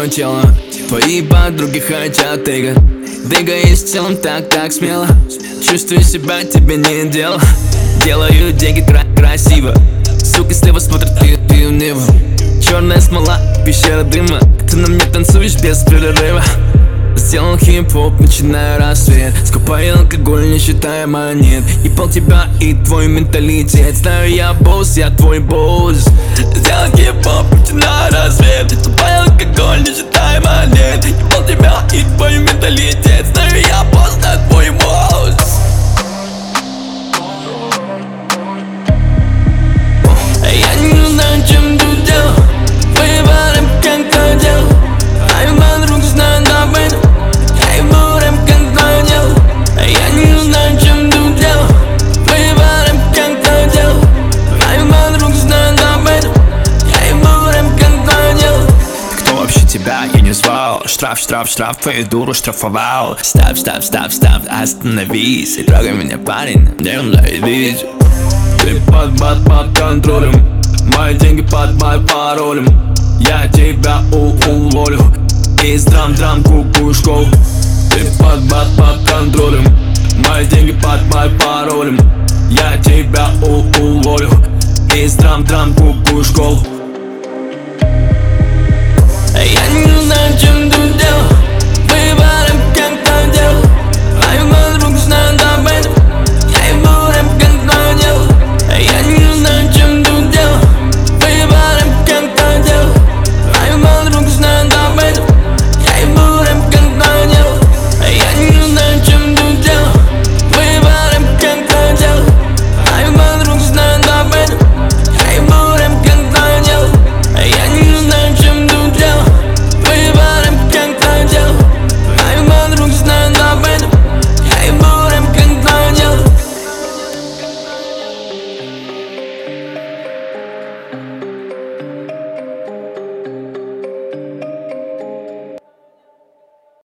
твое тело. Твои подруги хотят тыга. Двигаясь в целом так смело. Чувствую себя, тебе не дело. Делаю деньги красиво. Сука слева смотрит, ты в небо. Черная смола, пещера дыма. Ты на мне танцуешь без перерыва. Сделал хип-хоп, начинаю рассвет. Скупаю алкоголь, не считая монет. Ебал тебя и твой менталитет. Знаю, я босс, я твой босс. Сделал хип-хоп, начинаю рассвет. Скупаю алкоголь, не считая монет. Ебал тебя и твой менталитет. Знаю, я босс, я твой босс. Я не знаю, чем тут дело. Выбором как хотел. А мои подруги знают об этом. Я ебу рэп как твое дело. Я не знаю, чем тут дело. Выбором как хотел. А мои подруги знают об этом. Я ебу рэп как твое дело. Кто вообще тебя? Я не звал. Штраф, твою дуру штрафовал. Стоп, остановись. И трогай меня, парень, мне он заебись. Ты под контролем. Мои деньги под моим паролем. Я тебя уволю. Из драм кукую школу. Ты под контролем. Мои деньги под моим паролем. Я тебя уволю. Из драм кукую школу. Я